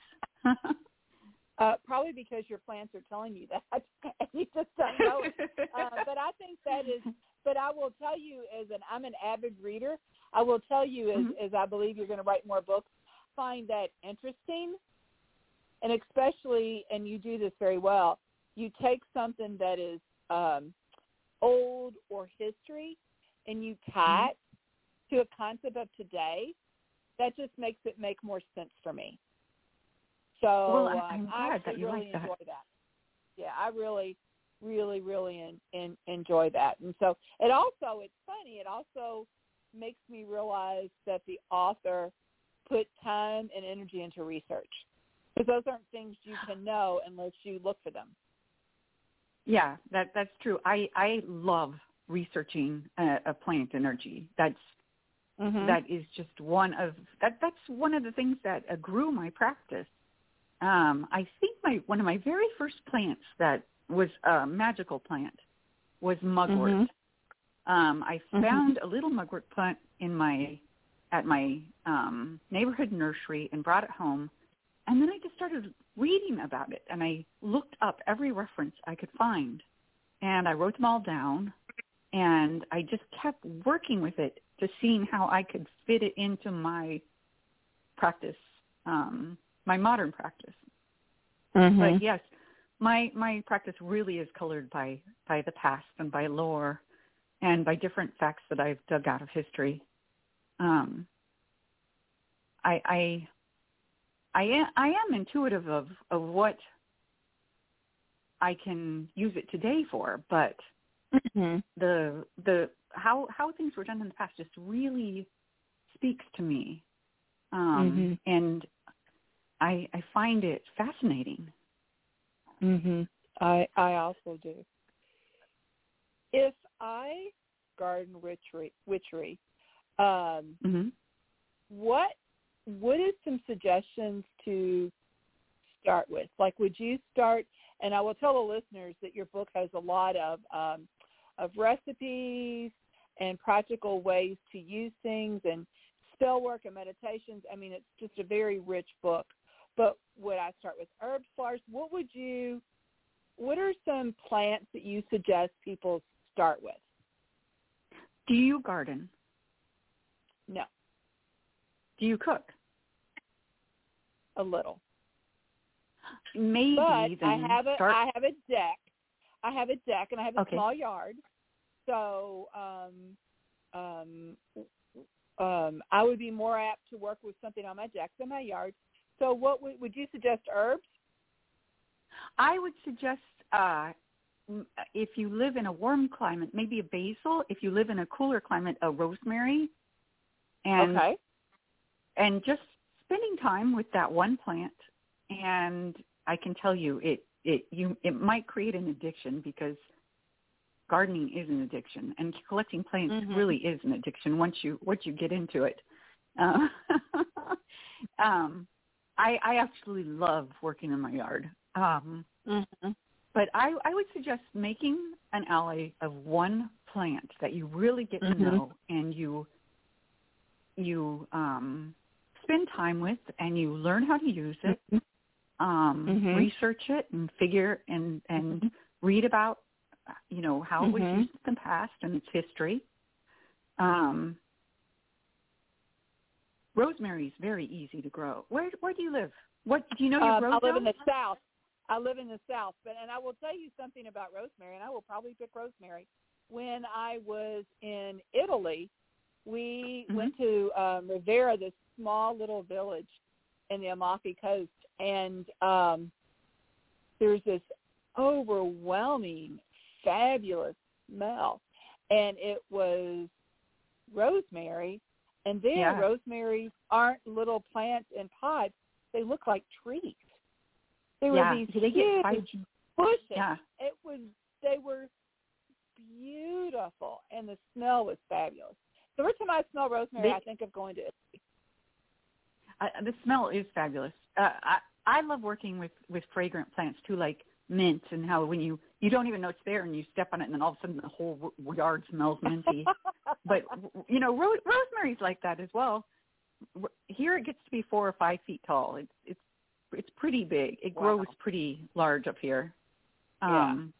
uh, probably because your plants are telling you that, and you just don't know it. Uh, but I think that is. But I will tell you, as an I'm an avid reader, I will tell you, as, mm-hmm. as I believe you're going to write more books, find that interesting, and especially, and you do this very well. You take something that is um, old or history, and you tie it to a concept of today. That just makes it make more sense for me. So well, I'm um, glad I that you really like that. enjoy that. Yeah, I really, really, really in, in, enjoy that. And so it also, it's funny, it also makes me realize that the author put time and energy into research. Because those aren't things you can know unless you look for them. Yeah, that that's true. I, I love researching a, a plant energy. That's mm-hmm. that is just one of that. That's one of the things that uh, grew my practice. Um, I think my one of my very first plants that was a magical plant was mugwort. Mm-hmm. Um, I mm-hmm. found a little mugwort plant in my at my um, neighborhood nursery and brought it home. And then I just started reading about it, and I looked up every reference I could find, and I wrote them all down, and I just kept working with it to seeing how I could fit it into my practice, um, my modern practice. Mm-hmm. But yes, my my practice really is colored by, by the past and by lore and by different facts that I've dug out of history. Um, I... I I am, I am intuitive of, of what I can use it today for, but mm-hmm. the the how how things were done in the past just really speaks to me, um, mm-hmm. and I I find it fascinating. Mm-hmm. I I also do. If I garden witchery, witchery, um, mm-hmm. what What is some suggestions to start with? Like, would you start, and I will tell the listeners that your book has a lot of um, of recipes and practical ways to use things and spell work and meditations. I mean, it's just a very rich book. But would I start with herbs, flowers? What would you, what are some plants that you suggest people start with? Do you garden? No. Do you cook? a little. Maybe but then I have a start... I have a deck. I have a deck and I have a okay. small yard. So um, um, um, I would be more apt to work with something on my deck than my yard. So what would, would you suggest herbs? I would suggest uh, if you live in a warm climate, maybe a basil. If you live in a cooler climate, a rosemary. And, okay. And just spending time with that one plant. And I can tell you, it it you it might create an addiction because gardening is an addiction, and collecting plants mm-hmm. really is an addiction once you once you get into it. Uh, um, I I actually love working in my yard. Um, mm-hmm. But I, I would suggest making an alley of one plant that you really get mm-hmm. to know and you you um, spend time with, and you learn how to use it. Mm-hmm. Um, mm-hmm. Research it and figure and, and mm-hmm. read about, you know, how mm-hmm. it was used in the past and its history. Um, rosemary is very easy to grow. Where where do you live? What do you know your um, grow? I live in the south. I live in the south, but and I will tell you something about rosemary, and I will probably pick rosemary. When I was in Italy, we mm-hmm. went to um, Rivera, this small little village in the Amalfi Coast. And um, there's this overwhelming, fabulous smell. And it was rosemary. And then yeah. rosemaries aren't little plants in pots. They look like trees. They were yeah. these they huge get bushes. Yeah. It was, they were beautiful. And the smell was fabulous. So every time I smell rosemary, they, I think of going to Italy. Uh, the smell is fabulous. Uh, I I love working with, with fragrant plants too, like mint, and how when you, you don't even know it's there and you step on it and then all of a sudden the whole yard smells minty. But, you know, ro- rosemary's like that as well. Here it gets to be four or five feet tall. It's it's it's pretty big. It wow. grows pretty large up here. Yeah. Um,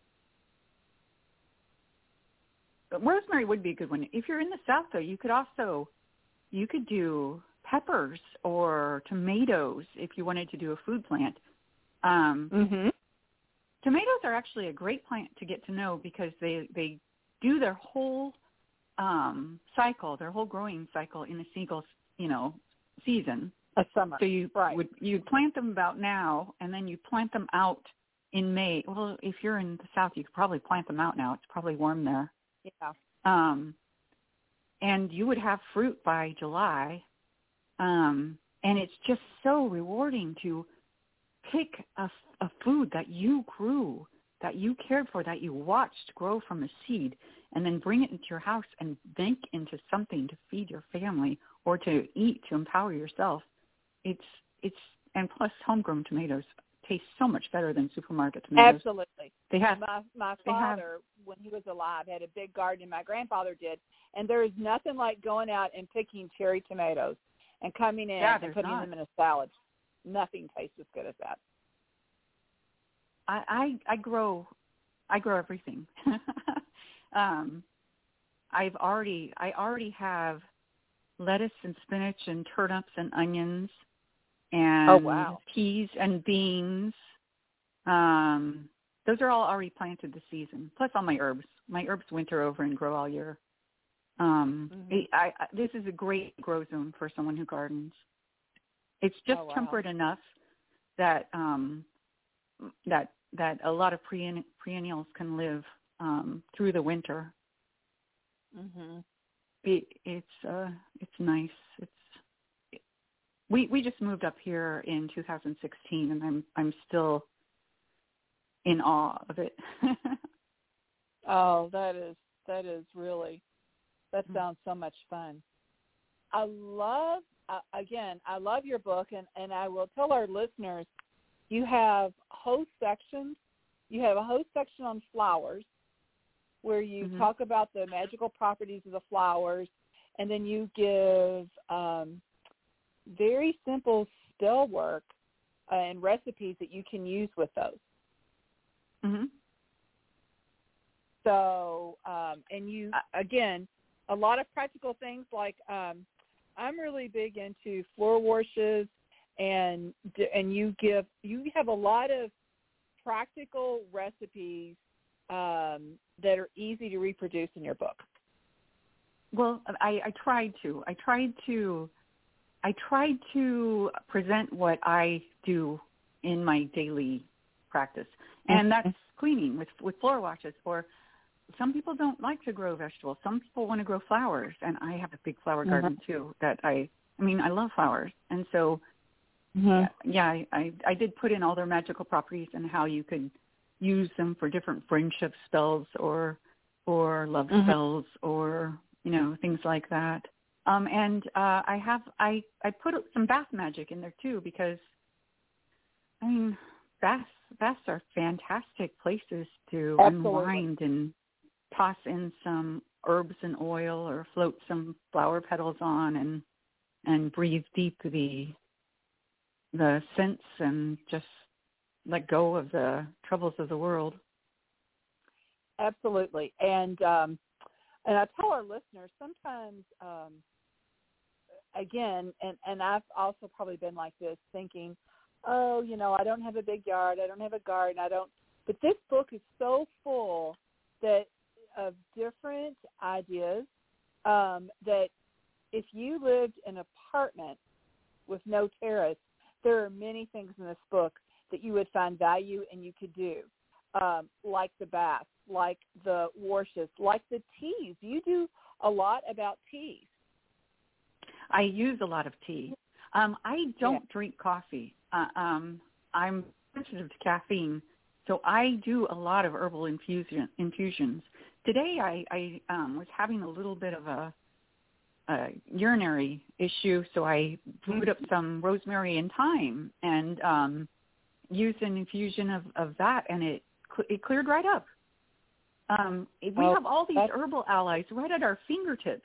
but rosemary would be a good one. If you're in the South, though, you could also, you could do peppers or tomatoes if you wanted to do a food plant. Um, mm-hmm. Tomatoes are actually a great plant to get to know because they, they do their whole um, cycle, their whole growing cycle in a single, you know, season. A summer. So you right. would you'd plant them about now, and then you plant them out in May. Well, if you're in the South, you could probably plant them out now. It's probably warm there. Yeah. Um, and you would have fruit by July. Um, and it's just so rewarding to pick a, a food that you grew, that you cared for, that you watched grow from a seed, and then bring it into your house and make into something to feed your family or to eat, to empower yourself. It's, it's, and plus homegrown tomatoes taste so much better than supermarket tomatoes. Absolutely. They have, my, my they father, have, when he was alive, had a big garden, and my grandfather did, and there is nothing like going out and picking cherry tomatoes and coming in yeah, and putting not. them in a salad. Nothing tastes as good as that. I, I, I grow, I grow everything. um, I've already, I already have lettuce and spinach and turnips and onions and oh, wow. peas and beans. Um, those are all already planted this season. Plus all my herbs. My herbs winter over and grow all year. Um, mm-hmm. I, I, this is a great grow zone for someone who gardens. It's just oh, wow. temperate enough that um, that that a lot of perenn- perennials can live um, through the winter. Mm-hmm. It, it's uh, it's nice. It's it, we we just moved up here in two thousand sixteen, and I'm I'm still in awe of it. oh, that is that is really. That sounds so much fun. I love, uh, again, I love your book, and, and I will tell our listeners, you have whole sections. You have a whole section on flowers where you mm-hmm. talk about the magical properties of the flowers, and then you give um, very simple spell work uh, and recipes that you can use with those. Mm-hmm. So, um, and you, again, a lot of practical things like um, I'm really big into floor washes and and you give you have a lot of practical recipes um, that are easy to reproduce in your book. Well, I, I tried to. I tried to. I tried to present what I do in my daily practice, and that's cleaning with with floor washes. Or some people don't like to grow vegetables. Some people want to grow flowers, and I have a big flower garden mm-hmm. too. That I, I mean, I love flowers, and so mm-hmm. yeah, yeah I, I, I did put in all their magical properties and how you could use them for different friendship spells or or love mm-hmm. spells or you know things like that. Um, and uh, I have I I put some bath magic in there too because I mean baths baths are fantastic places to Absolutely. unwind and toss in some herbs and oil or float some flower petals on and and breathe deep the the scents and just let go of the troubles of the world. Absolutely. And um, and I tell our listeners sometimes, um, again, and, and I've also probably been like this, thinking, oh, you know, I don't have a big yard, I don't have a garden, I don't. But this book is so full that of different ideas um, that if you lived in an apartment with no terrace, there are many things in this book that you would find value and you could do, um, like the bath, like the washes, like the teas. You do a lot about teas. I use a lot of tea. Um, I don't yeah. drink coffee. Uh, um, I'm sensitive to caffeine, so I do a lot of herbal infusion, infusions. Today I, I um, was having a little bit of a, a urinary issue, so I brewed up some rosemary and thyme and um, used an infusion of, of that, and it it cleared right up. Um, we oh, have all these herbal allies right at our fingertips.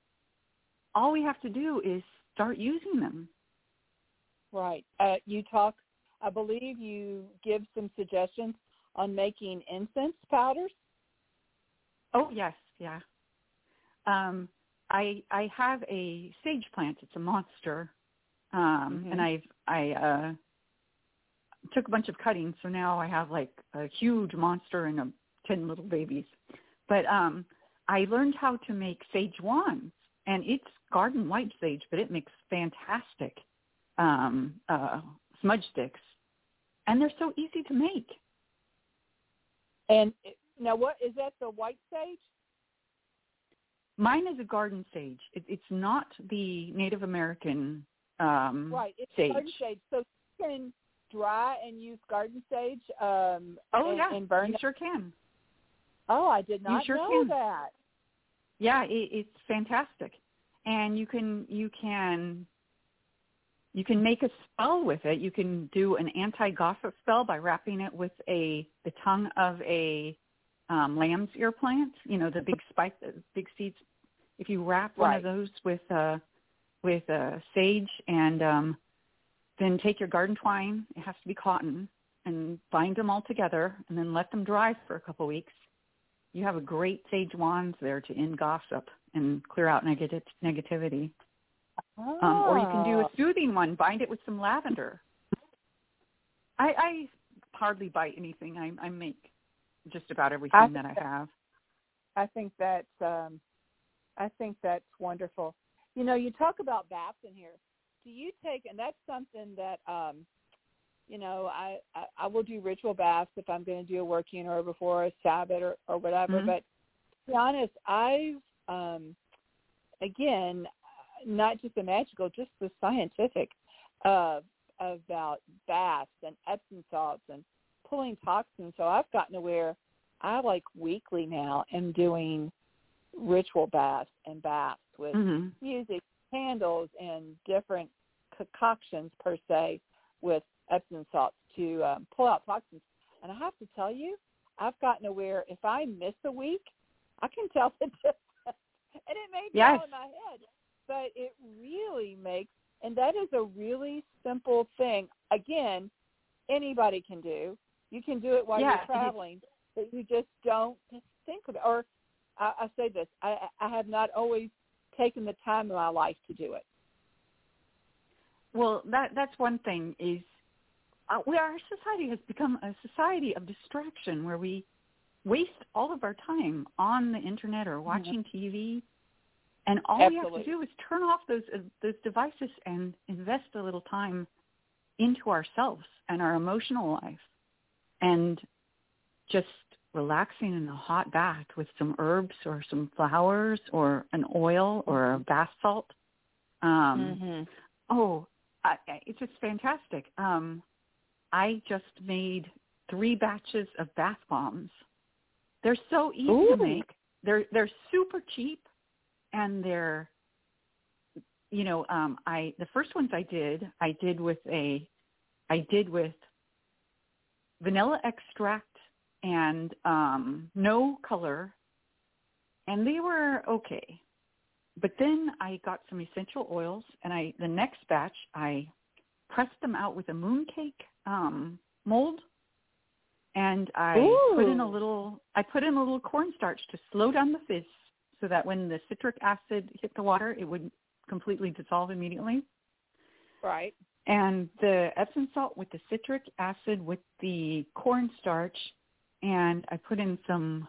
All we have to do is start using them. Right. Uh, you talk, I believe you give some suggestions on making incense powders. Oh, yes, yeah. Um, I I have a sage plant. It's a monster, um, mm-hmm. and I've I uh, took a bunch of cuttings, so now I have like a huge monster and a, ten little babies. But um, I learned how to make sage wands, and it's garden white sage, but it makes fantastic um, uh, smudge sticks, and they're so easy to make. And now, what is that? The white sage? Mine is a garden sage. It, it's not the Native American um, right. It's sage. Garden sage. So you can dry and use garden sage. Um, oh and, yeah, and burn you it. Sure can. Oh, I did not you sure know can. that. Yeah, it, it's fantastic, and you can you can you can make a spell with it. You can do an anti-gossip spell by wrapping it with a the tongue of a um, lamb's ear plant. You know, the big spike, the big seeds. If you wrap one right. of those with uh, with uh, sage and um, then take your garden twine. It has to be cotton, and bind them all together, and then let them dry for a couple weeks. You have a great sage wands there to end gossip and clear out negative negativity. Oh. Um, or you can do a soothing one. Bind it with some lavender. I, I hardly buy anything. I, I make just about everything I that I have. I think that's um, I think that's wonderful. You know, you talk about baths in here. Do you take, and that's something that, um, you know, I, I, I will do ritual baths if I'm going to do a working or before a Sabbath or, or whatever. Mm-hmm. But to be honest, I've, um, again, not just the magical, just the scientific uh, about baths and Epsom salts and pulling toxins. So I've gotten to where I, like, weekly now am doing ritual baths and baths with mm-hmm. music, candles, and different concoctions, per se, with Epsom salts to um, pull out toxins. And I have to tell you, I've gotten to where if I miss a week, I can tell the difference. And it may be yes. all in my head, but it really makes, and that is a really simple thing. Again, anybody can do. You can do it while yeah, you're traveling, but you just don't think of it. Or I, I say this, I, I have not always taken the time in my life to do it. Well, that that's one thing is uh, we our society has become a society of distraction where we waste all of our time on the internet or watching mm-hmm. T V, and all Absolutely. we have to do is turn off those uh, those devices and invest a little time into ourselves and our emotional life, and just relaxing in a hot bath with some herbs or some flowers or an oil or a bath salt. Um, mm-hmm. Oh, I, it's just fantastic. Um, I just made three batches of bath bombs. They're so easy Ooh. to make. They're they're super cheap, and they're, you know, um, I the first ones I did, I did with a, I did with vanilla extract and um, no color, and they were okay. But then I got some essential oils, and I the next batch I pressed them out with a mooncake um, mold, and I Ooh. put in a little I put in a little cornstarch to slow down the fizz, so that when the citric acid hit the water, it would completely dissolve immediately. Right. And the Epsom salt with the citric acid with the cornstarch, and I put in some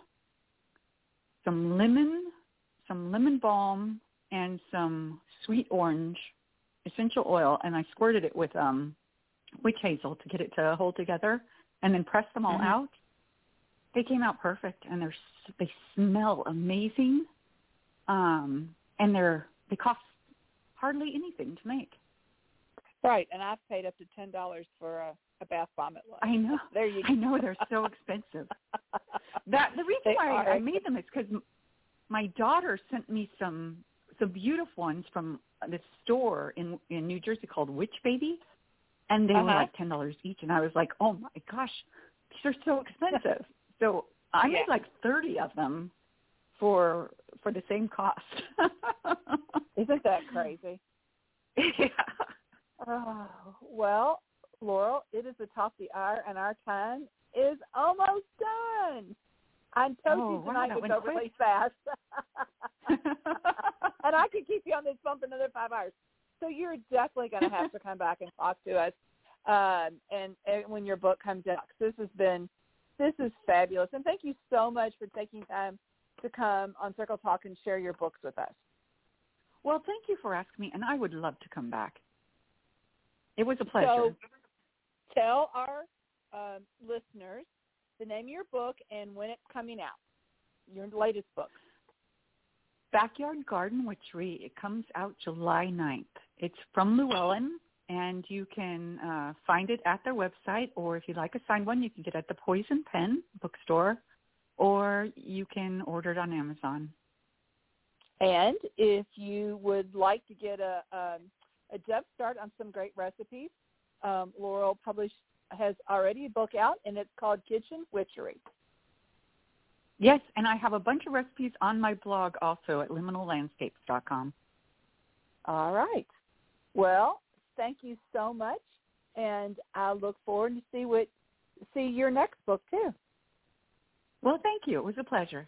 some lemon. some lemon balm and some sweet orange essential oil, and I squirted it with um, witch hazel to get it to hold together, and then pressed them all mm-hmm. out. They came out perfect, and they're they smell amazing, um, and they're they cost hardly anything to make. Right, and I've paid up to ten dollars for a, a bath bomb at Lowe's. I know. There you go. I know they're so expensive. That the reason they why I, I made them is because my daughter sent me some some beautiful ones from this store in in New Jersey called Witch Baby, and they uh-huh. were like ten dollars each. And I was like, oh my gosh, these are so expensive. So I yeah. made like thirty of them for for the same cost. Isn't that crazy? Yeah. Oh, well, Laurel, it is the top of the hour, and our time is almost done. I told oh, you tonight wow, would go quick. really fast. And I could keep you on this phone for another five hours. So you're definitely going to have to come back and talk to us um, and, and when your book comes out. This has been, this is fabulous. And thank you so much for taking time to come on Circle Talk and share your books with us. Well, thank you for asking me, and I would love to come back. It was a pleasure. So tell our um, listeners the name of your book and when it's coming out, your latest book. Backyard Garden Witchery. It comes out July ninth. It's from Llewellyn, and you can uh, find it at their website, or if you'd like a signed one, you can get it at the Poison Pen bookstore, or you can order it on Amazon. And if you would like to get a, um, a jump start on some great recipes, um, Laurel published has already a book out, and it's called Kitchen Witchery. Yes, and I have a bunch of recipes on my blog also at liminal landscapes dot com. All right. Well, thank you so much, and I look forward to see what see your next book too. Well, thank you. It was a pleasure.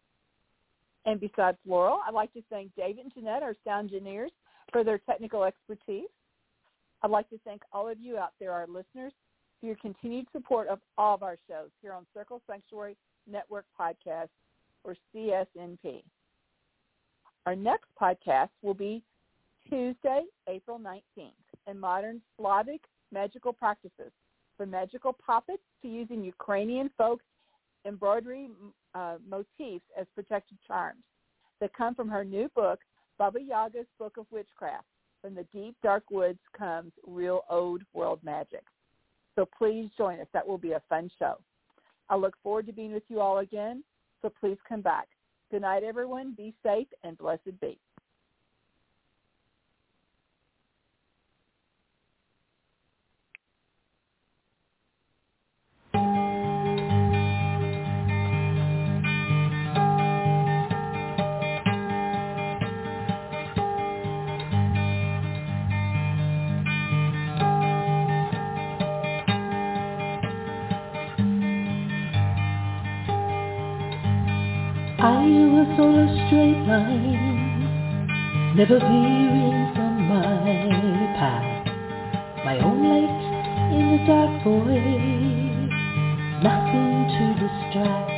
And besides Laurel, I'd like to thank David and Jeanette, our sound engineers, for their technical expertise. I'd like to thank all of you out there, our listeners, for your continued support of all of our shows here on Circle Sanctuary Network Podcast, or C S N P. Our next podcast will be Tuesday, April nineteenth, in Modern Slavic Magical Practices, from magical puppets to using Ukrainian folk embroidery uh, motifs as protective charms that come from her new book, Baba Yaga's Book of Witchcraft. From the deep, dark woods comes real old world magic. So please join us. That will be a fun show. I look forward to being with you all again, so please come back. Good night, everyone. Be safe and blessed be. I was on a straight line, never veering from my path. my own light in the dark void, nothing to distract.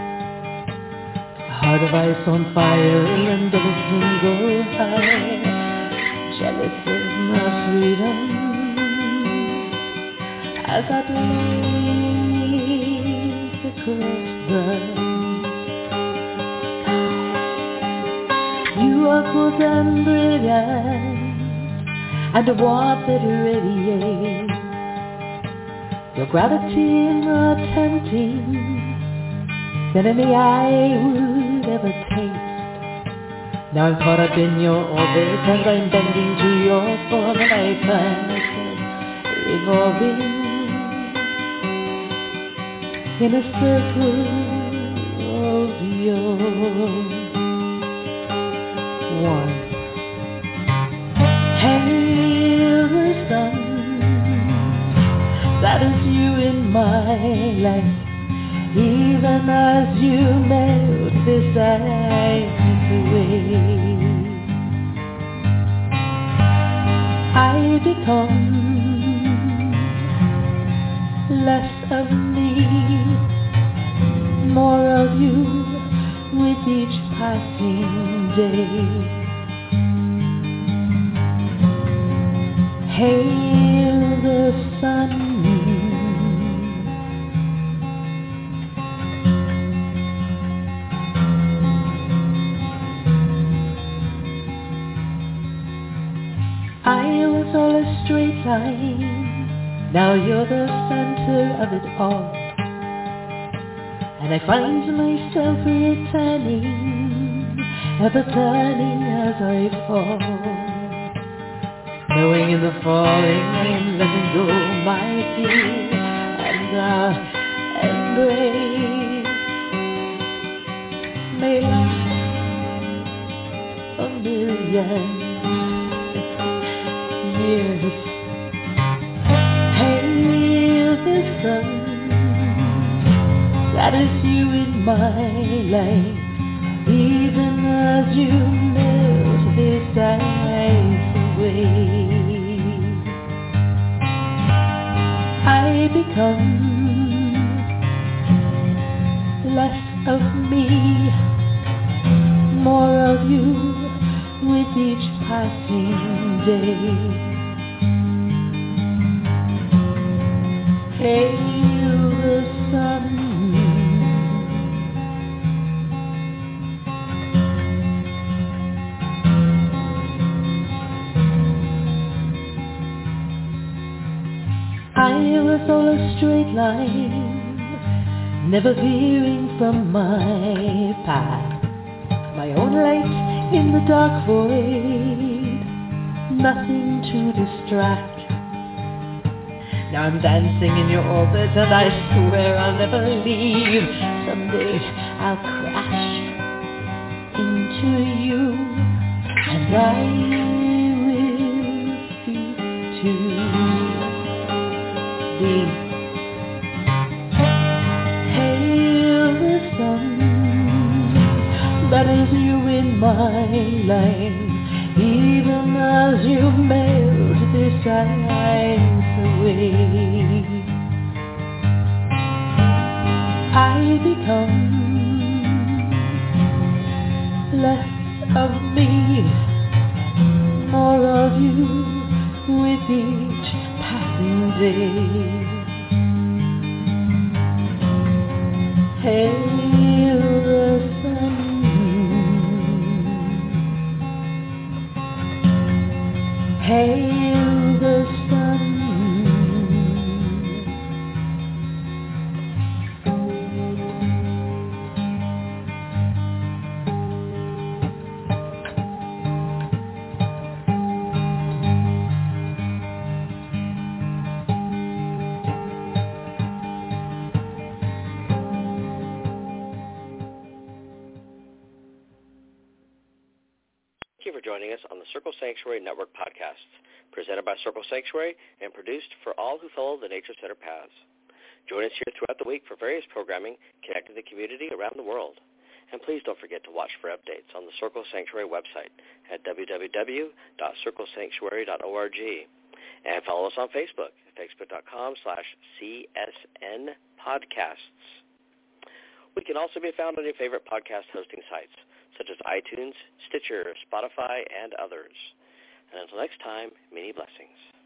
A heart of ice on fire and double single high, jealous of my freedom as I blaze across the sky. You are cold and brilliant, and a warmth that radiates. Your gravity more tempting than any I would ever taste. Now I'm caught up in your orbit, and I'm bending to your form, and I find myself revolving in a circle of your warmth. Hail the sun, that is you in my life, even as you melt this ice away. I become less of me, more of you with each passing day. Hail the sun, I was all a straight line, now you're the center of it all. And I find myself returning, ever turning as I fall. Knowing in the falling I am letting go my fear, and our embrace may last a million years. Hail the sun, that is you in my life, even as you melt this ice away. I become less of me, more of you with each passing day. Hail the sun, I was all a straight line, never veering from my path. My own light in the dark void, nothing to distract. Now I'm dancing in your orbit, and I swear I'll never leave. Someday I'll crash into you, and I will cease to be. Hail the sun, that is you in my life, even as you melt this ice away. I become less of me, more of you with each passing day. Hail the sun, hail the sun. Thank you for joining us on the Circle Sanctuary Network podcasts, presented by Circle Sanctuary and produced for all who follow the Nature Center paths. Join us here throughout the week for various programming connecting the community around the world. And please don't forget to watch for updates on the Circle Sanctuary website at w w w dot circle sanctuary dot org. And follow us on Facebook, facebook.com slash CSN Podcasts. We can also be found on your favorite podcast hosting sites, such as iTunes, Stitcher, Spotify, and others. And until next time, many blessings.